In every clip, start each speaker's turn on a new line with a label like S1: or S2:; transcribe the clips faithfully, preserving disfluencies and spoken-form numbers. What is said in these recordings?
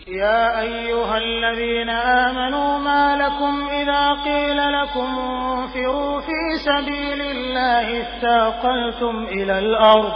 S1: يا أيها الذين آمنوا ما لكم إذا قيل لكم انفروا في سبيل الله اثاقلتم إلى الأرض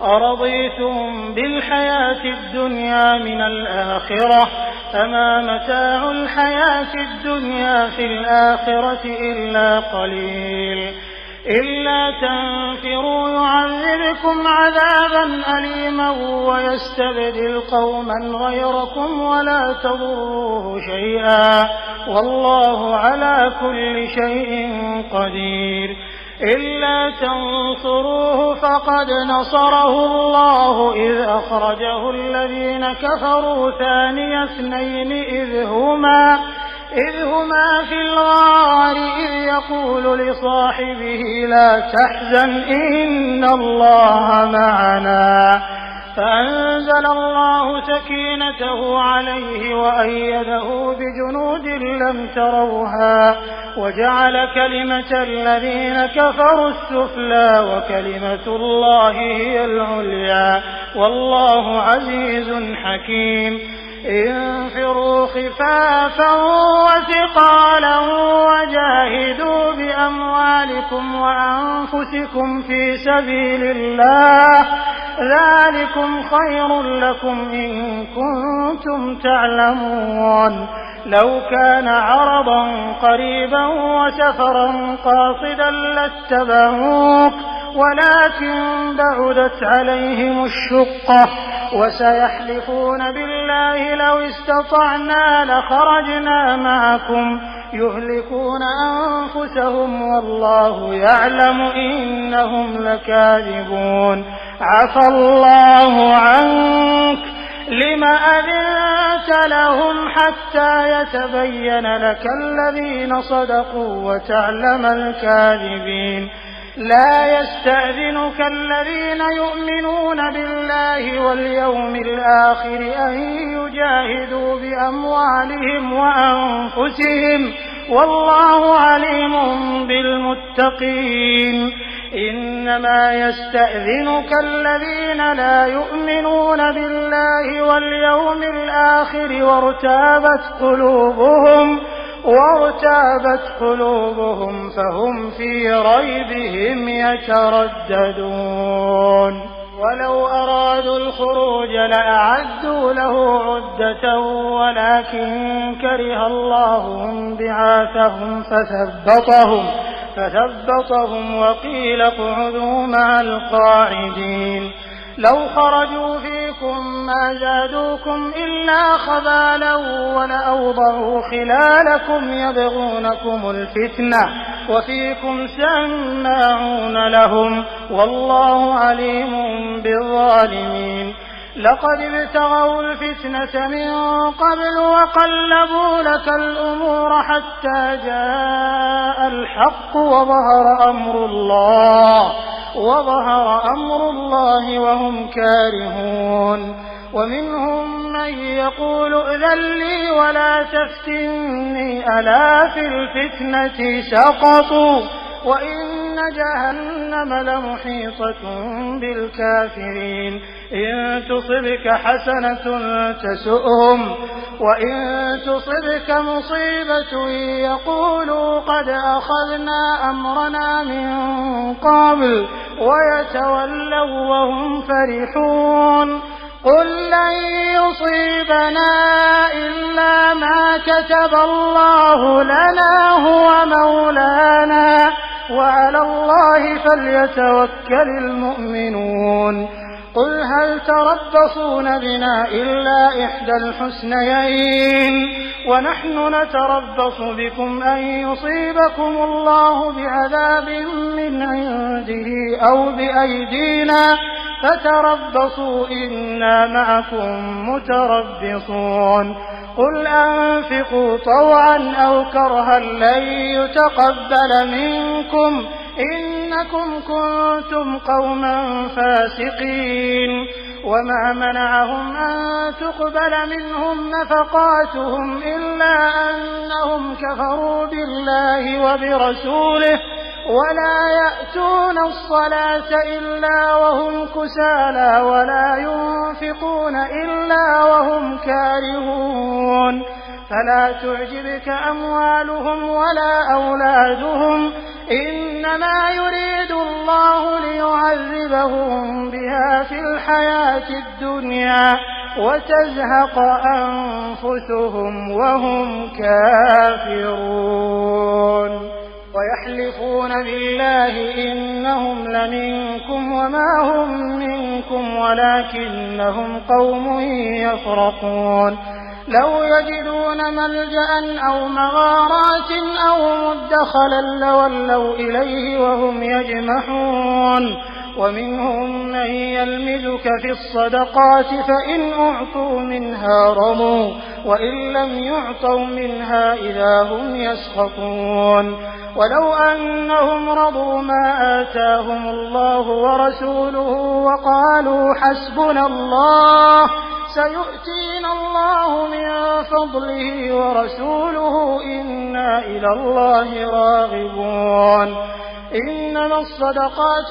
S1: أرضيتم بالحياة الدنيا من الآخرة فما متاع الحياة الدنيا في الآخرة إلا قليل إلا تنفروا يعذبكم عذابا أليما ويستبدل قوما غيركم ولا تضروه شيئا والله على كل شيء قدير إلا تنصروه فقد نصره الله إذ أخرجه الذين كفروا ثاني اثنين إذ هما إذ هما في الغار إذ يقول لصاحبه لا تحزن إن الله معنا فأنزل الله سكينته عليه وأيده بجنود لم تروها وجعل كلمة الذين كفروا السفلى وكلمة الله هي العليا والله عزيز حكيم انفروا خفافا وثقالا وجاهدوا بأموالكم وأنفسكم في سبيل الله ذلكم خير لكم إن كنتم تعلمون لو كان عرضا قريبا وسفرا قاصدا لاتبعوك ولكن بعدت عليهم الشقة وسيحلفون بالله لو استطعنا لخرجنا معكم يهلكون أنفسهم والله يعلم إنهم لكاذبون عفى الله عنك لم أذنت لهم حتى يتبين لك الذين صدقوا وتعلم الكاذبين لا يستأذنك الذين يؤمنون بالله واليوم الآخر أن يجاهدوا بأموالهم وأنفسهم والله عليم بالمتقين إنما يستأذنك الذين لا يؤمنون بالله واليوم الآخر وارتابت قلوبهم وارتابت قلوبهم فهم في ريبهم يترددون ولو أرادوا الخروج لأعدوا له عدة ولكن كره الله بعاثهم فثبطهم فثبطهم وقيل اقعدوا مع القاعدين لو خرجوا فيكم ما زادوكم إلا خبالا ولأوضعوا خلالكم يبغونكم الفتنة وفيكم سماعون لهم والله عليم بالظالمين لقد ابتغوا الفتنة من قبل وقلبوا لك الأمور حتى جاء الحق وظهر أمر الله وظهر أمر الله وهم كارهون ومنهم من يقول ائذن لي ولا تفتني ألا في الفتنة سقطوا وإن جهنم لمحيطة بالكافرين إن تصبك حسنة تسؤهم وإن تصبك مصيبة يقولوا قد أخذنا أمرنا من قبل ويتولوا وهم فرحون قل لن يصيبنا إلا ما كتب الله لنا هو مولانا وعلى الله فليتوكل المؤمنون قل هل تربصون بنا إلا إحدى الحسنيين ونحن نتربص بكم أن يصيبكم الله بعذاب من عنده أو بأيدينا فتربصوا إنا معكم متربصون قل أنفقوا طوعا أو كرها لن يتقبل منكم إنكم كنتم قوما فاسقين وما منعهم أن تقبل منهم نفقاتهم إلا أنهم كفروا بالله وبرسوله ولا يأتون الصلاة إلا وهم كسالى ولا ينفقون إلا وهم كارهون فلا تعجبك أموالهم ولا أولادهم إنما يريد الله ليعذبهم بها في الحياة الدنيا وتزهق أنفسهم وهم كافرون ويحلفون بالله إنهم لمنكم وما هم منكم ولكنهم قوم يفرقون لو يجدون ملجأ أو مغارات أو مدخلا لولوا إليه وهم يجمحون ومنهم من يلمزك في الصدقات فإن أعطوا منها رضوا وإن لم يعطوا منها إذا هم يسخطون ولو أنهم رضوا ما آتاهم الله ورسوله وقالوا حسبنا الله سيؤتينا الله من فضله ورسوله إنا إلى الله راغبون إنما الصدقات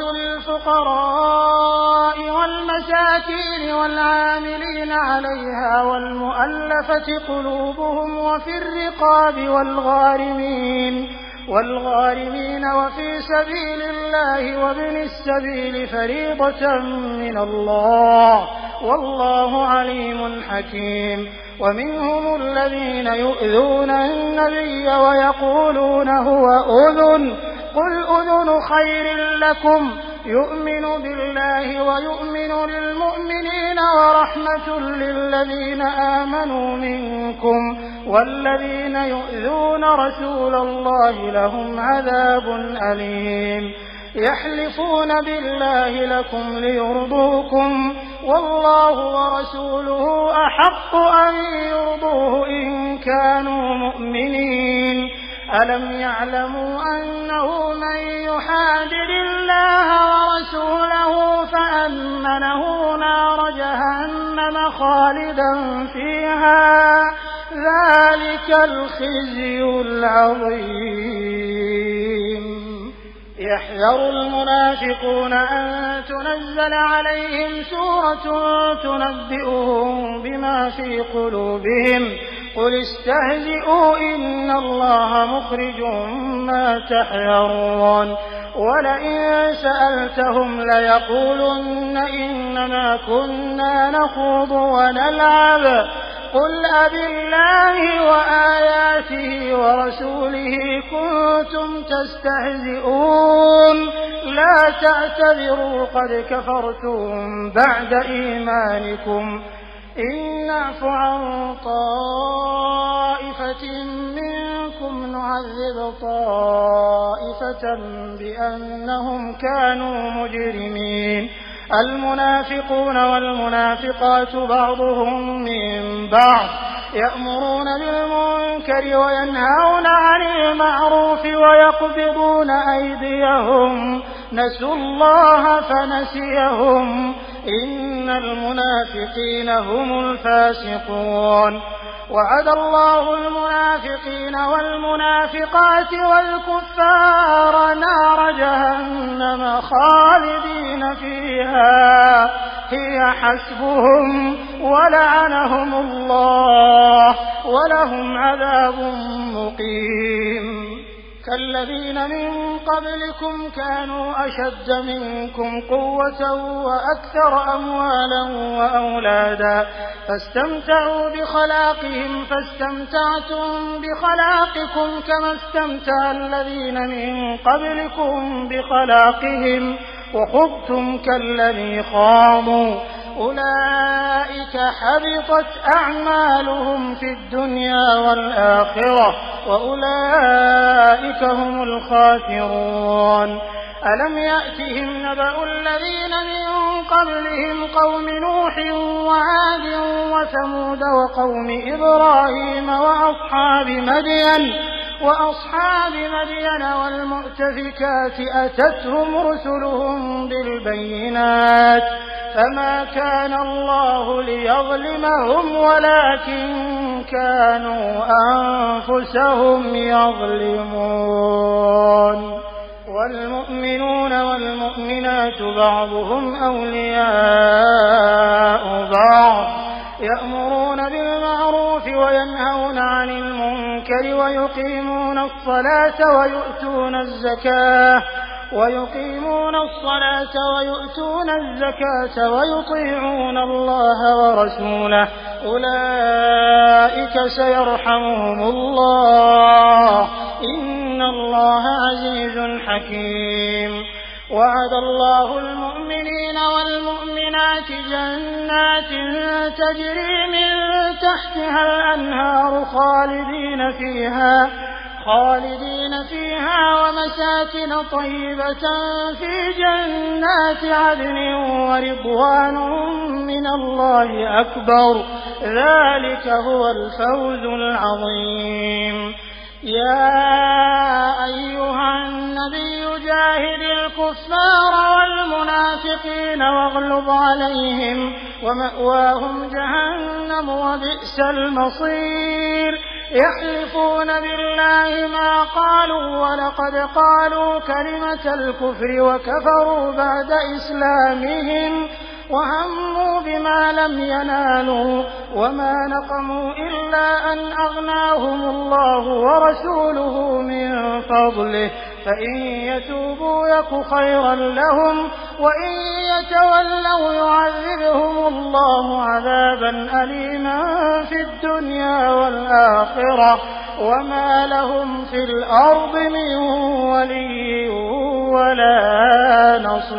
S1: للفقراء والمساكين والعاملين عليها والمؤلفة قلوبهم وفي الرقاب والغارمين والغارمين وفي سبيل الله وابن السبيل فريضة من الله والله عليم حكيم ومنهم الذين يؤذون النبي ويقولون هو أذن قل أذن خير لكم يؤمن بالله ويؤمن للمؤمنين ورحمة للذين آمنوا منكم والذين يؤذون رسول الله لهم عذاب أليم يحلفون بالله لكم ليرضوكم والله ورسوله أحق أن يرضوه إن كانوا مؤمنين ألم يعلموا أنه من يحادد الله ورسوله فأنه نار جهنم خالدا فيها ذلك الخزي العظيم يحذر المنافقون أن تنزل عليهم سورة تنبئهم بما في قلوبهم قل استهزئوا إن الله مخرج ما تحذرون ولئن سألتهم ليقولن إنما كنا نخوض ونلعب قل أبالله وآياته ورسوله كنتم تستهزئون لا تعتذروا قد كفرتم بعد إيمانكم إن نعف عن طائفة منكم نعذب طائفة بأنهم كانوا مجرمين المنافقون والمنافقات بعضهم من بعض يأمرون بالمنكر وينهون عن المعروف ويقبضون أيديهم نسوا الله فنسيهم إن المنافقين هم الفاسقون وعد الله المنافقين والمنافقات والكفار نار جهنم خالدين فيها هي حسبهم ولعنهم الله ولهم عذاب مقيم كالذين من قبلكم كانوا أشد منكم قوة وأكثر أموالا وأولادا فاستمتعوا بخلاقهم فاستمتعتم بخلاقكم كما استمتع الذين من قبلكم بخلاقهم وخضتم كالذي خاضوا أولئك حبطت أعمالهم في الدنيا والآخرة وأولئك هم الخاسرون ألم يأتهم نبأ الذين من قبلهم قوم نوح وعاد وثمود وقوم إبراهيم وأصحاب مدين وأصحاب مدين والمؤتفكات أتتهم رسلهم بالبينات فما كان الله ليظلمهم ولكن كانوا أنفسهم يظلمون والمؤمنون والمؤمنات بعضهم أولياء بعض يأمرون بالمعروف وينهون عن المنكر ويقيمون الصلاة ويؤتون الزكاة ويقيمون الصلاة ويؤتون الزكاة ويطيعون الله ورسوله أولئك سيرحمهم الله إن الله عزيز حكيم. وعد الله المؤمنين والمؤمنات جنات تجري من تحتها الأنهار خالدين فيها خالدين فيها ومساكن طيبة في جنات عدن ورضوان من الله أكبر ذلك هو الفوز العظيم. يا أيها النبي جاهد الكفار والمنافقين واغلظ عليهم ومأواهم جهنم وبئس المصير. يحلفون بالله ما قالوا ولقد قالوا كلمة الكفر وكفروا بعد إسلامهم وهموا بما لم ينالوا وما نقموا إلا أن أغناهم الله ورسوله من فضله فإن يتوبوا يك خيرا لهم وإن يتولوا يعذبهم الله عذابا أليما في الدنيا والآخرة وما لهم في الأرض من ولي ولا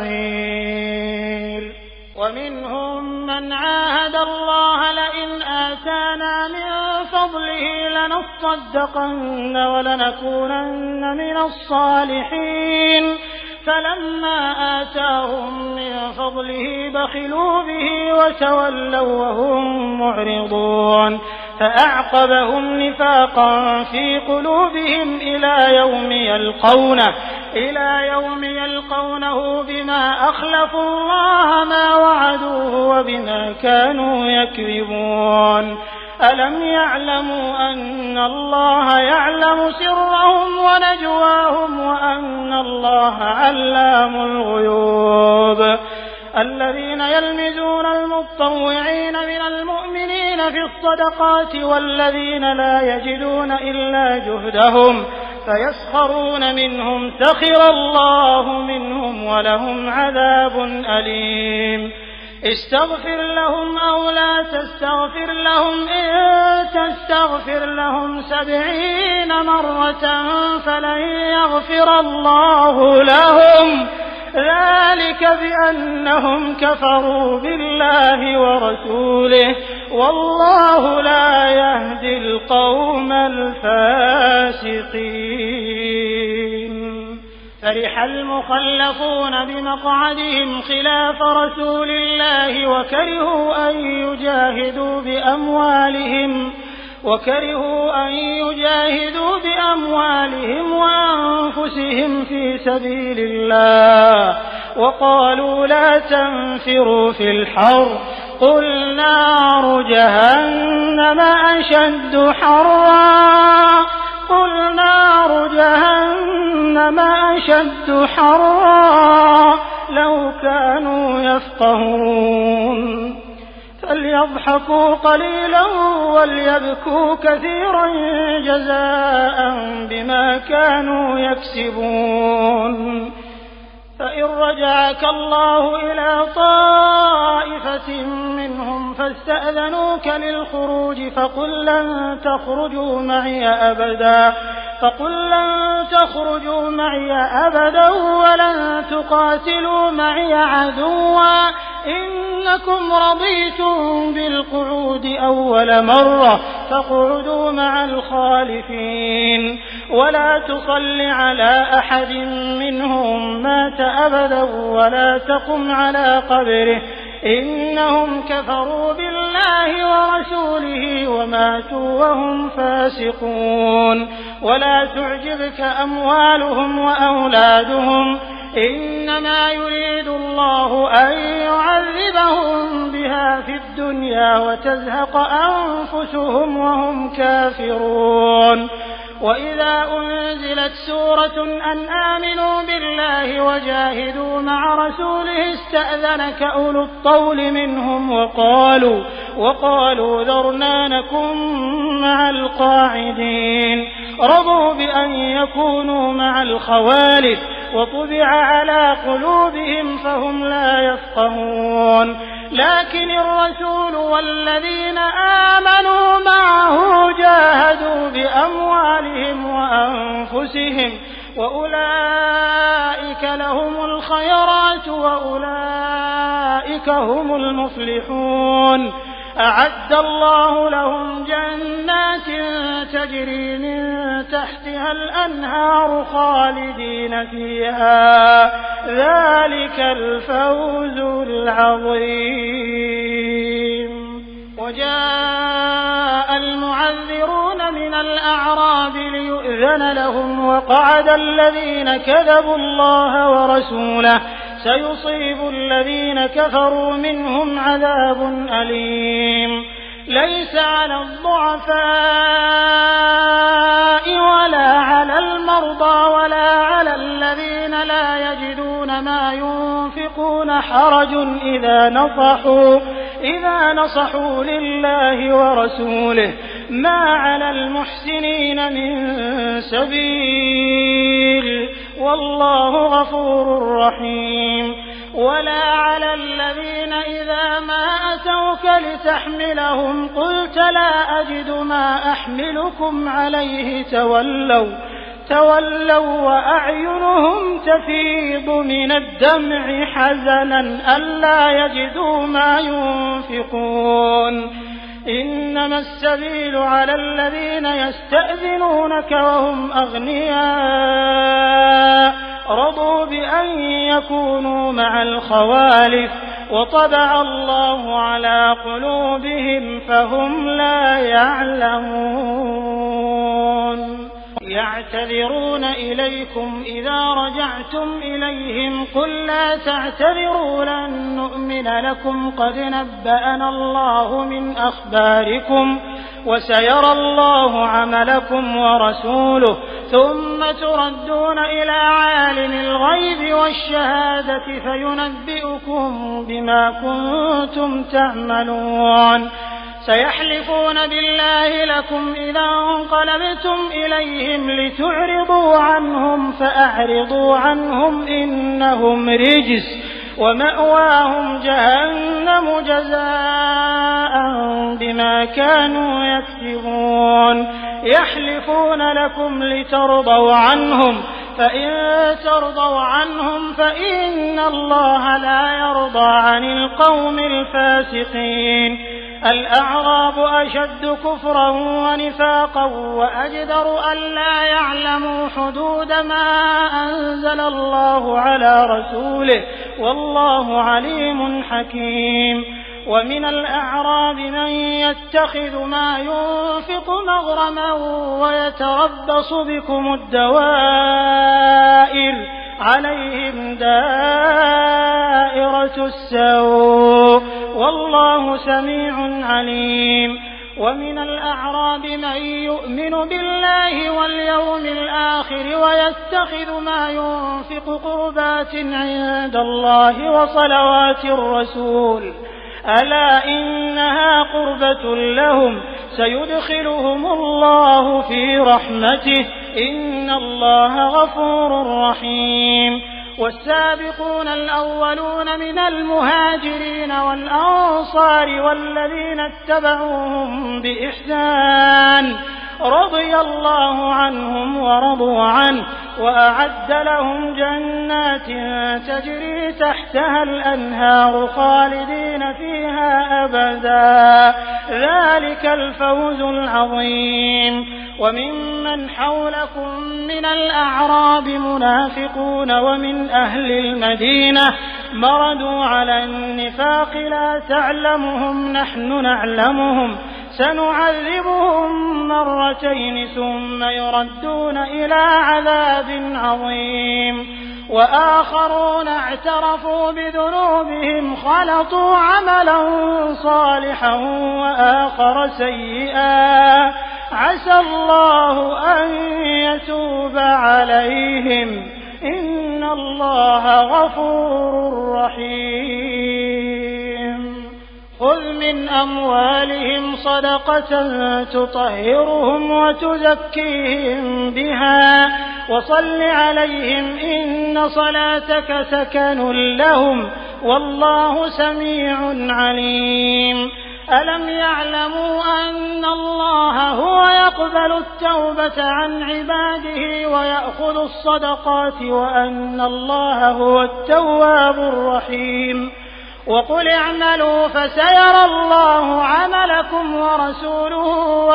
S1: نصير. ومنهم من عاهد الله لئن آتانا من فضله لنصدقن ولنكونن من الصالحين فلما آتاهم من فضله بخلوا به وتولوا وهم معرضون فأعقبهم نفاقا في قلوبهم إلى يوم يلقونه إلى يوم يلقونه بما أخلفوا الله ما وعدوه وبما كانوا يكذبون. ألم يعلموا أن الله يعلم سرهم ونجواهم وأن الله علام الغيوب. الذين يلمزون المتطوعين من المؤمنين في الصدقات والذين لا يجدون إلا جهدهم فيسخرون منهم سخر الله منهم ولهم عذاب أليم. استغفر لهم أو لا تستغفر لهم إن تستغفر لهم سبعين مرة فلن يغفر الله لهم ذلك بأنهم كفروا بالله ورسوله والله لا يهدي القوم الفاسقين. فرح المخلفون بمقعدهم خلاف رسول الله وكرهوا أن يجاهدوا بأموالهم وكرهوا أن يجاهدوا بأموالهم وأنفسهم في سبيل الله وقالوا لا تنفروا في الحر قل نار جهنم أشد حرا قل نار جهنم أشد حرا لو كانوا يفقهون. فليضحكوا قليلا وليبكوا كثيرا جزاء بما كانوا يكسبون. فإن رجعك الله إلى طائفة منهم فاستأذنوك للخروج فقل لن تخرجوا معي أبدا فقل لن تخرجوا معي أبدا ولن تقاتلوا معي عدوا إنكم رضيتم بالقعود أول مرة فاقعدوا مع الخالفين ولا تصل على أحد منهم مات أبدا ولا تقم على قبره إنهم كفروا بالله ورسوله وماتوا وهم فاسقون. ولا تعجبك أموالهم وأولادهم إنما يريد الله أن يعذبهم بها في الدنيا وتزهق أنفسهم وهم كافرون. وإذا أنزلت سورة أن آمنوا بالله وجاهدوا مع رسوله استأذنك أولو الطول منهم وقالوا, وقالوا ذرنا نكن مع القاعدين. رضوا بأن يكونوا مع الخوالف وطبع على قلوبهم فهم لا يفقهون. لكن الرسول والذين آمنوا معه جاهدوا بأموالهم وأنفسهم وأولئك لهم الخيرات وأولئك هم المفلحون. أعد الله لهم جنات تجري من تحتها الأنهار خالدين فيها ذلك الفوز العظيم. وجاء المعذرون من الأعراب ليؤذن لهم وقعد الذين كذبوا الله ورسوله سيصيب الذين كفروا منهم عذاب أليم. ليس على الضعفاء ولا على المرضى ولا على الذين لا يجدون ما ينفقون حرج إذا نصحوا, إذا نصحوا لله ورسوله ما على المحسنين من سبيل والله غفور رحيم. ولا على الذين إذا ما أتوك لتحملهم قلت لا أجد ما أحملكم عليه تولوا, تولوا وأعينهم تفيض من الدمع حزنا ألا يجدوا ما ينفقون. إنما السبيل على الذين يستأذنونك وهم أغنياء رضوا بأن يكونوا مع الخوالف وطبع الله على قلوبهم فهم لا يعلمون. يعتذرون إليكم إذا رجعتم إليهم قل لا تعتذروا لن نؤمن لكم قد نبأنا الله من أخباركم وسيرى الله عملكم ورسوله ثم تردون إلى عالم الغيب والشهادة فينبئكم بما كنتم تعملون. سيحلفون بالله لكم إذا انقلبتم إليهم لتعرضوا عنهم فأعرضوا عنهم إنهم رجس ومأواهم جهنم جزاء بما كانوا يكسبون. يحلفون لكم لترضوا عنهم فإن ترضوا عنهم فإن الله لا يرضى عن القوم الفاسقين. الأعراب أشد كفرا ونفاقا وأجدر ألا يعلموا حدود ما أنزل الله على رسوله والله عليم حكيم. ومن الأعراب من يتخذ ما ينفق مغرما ويتربص بكم الدوائر عليهم دائرة السوء والله سميع عليم. ومن الأعراب من يؤمن بالله واليوم الآخر ويتخذ ما ينفق قربات عند الله وصلوات الرسول ألا إنها قربة لهم سيدخلهم الله في رحمته إن الله غفور رحيم. والسابقون الأولون من المهاجرين والأنصار والذين اتبعوهم بإحسان رضي الله عنهم ورضوا عنه وأعد لهم جنات تجري تحتها الأنهار خالدين فيها أبدا ذلك الفوز العظيم. وممن حولكم من الأعراب منافقون ومن أهل المدينة مردوا على النفاق لا تعلمهم نحن نعلمهم سنعذبهم مرتين ثم يردون إلى عذاب عظيم. وآخرون اعترفوا بذنوبهم خلطوا عملا صالحا وآخر سيئا عسى الله أن يتوب عليهم إن الله غفور رحيم خذ من أموالهم صدقة تطهرهم وتزكيهم بها وصل عليهم إن صلاتك سكن لهم والله سميع عليم ألم يعلموا أن الله هو يقبل التوبة عن عباده ويأخذ الصدقات وأن الله هو التواب الرحيم وقل اعملوا فسيرى الله عملكم ورسوله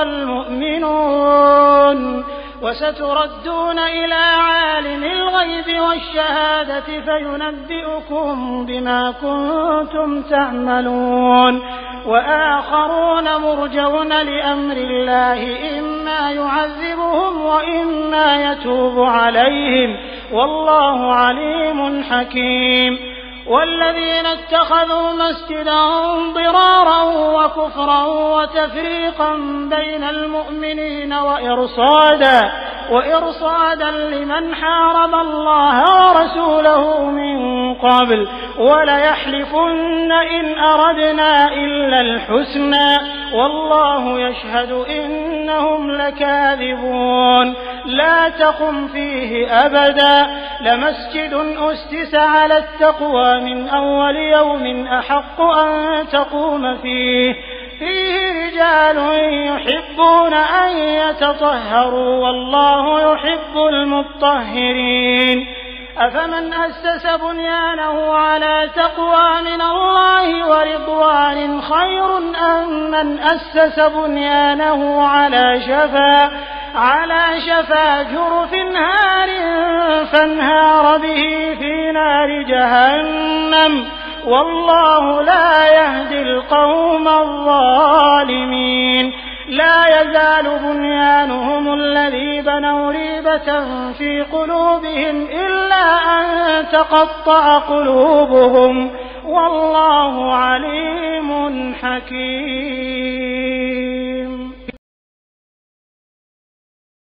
S1: والمؤمنون وستردون إلى عالم الغيب والشهادة فينبئكم بما كنتم تعملون وآخرون مرجون لأمر الله إما يعذبهم وإما يتوب عليهم والله عليم حكيم والذين اتخذوا مسجدا ضرارا وكفرا وتفريقا بين المؤمنين وإرصادا وإرصادا لمن حارب الله ورسوله من قبل وليحلفن إن أردنا إلا الحسنى والله يشهد إنهم لكاذبون لا تقم فيه أبدا لمسجد أسس على التقوى من أول يوم أحق أن تقوم فيه فيه رجال يحبون أن يتطهروا والله يحب المطهرين أفمن أسس بنيانه على تقوى من الله ورضوان خير أم من أسس بنيانه على شفا على شفا جرف هار فانهار به في نار جهنم والله لا يهدي القوم الظالمين لا يزال بنيانهم الذي بنوا ريبة في قلوبهم إلا أن تقطع قلوبهم والله عليم حكيم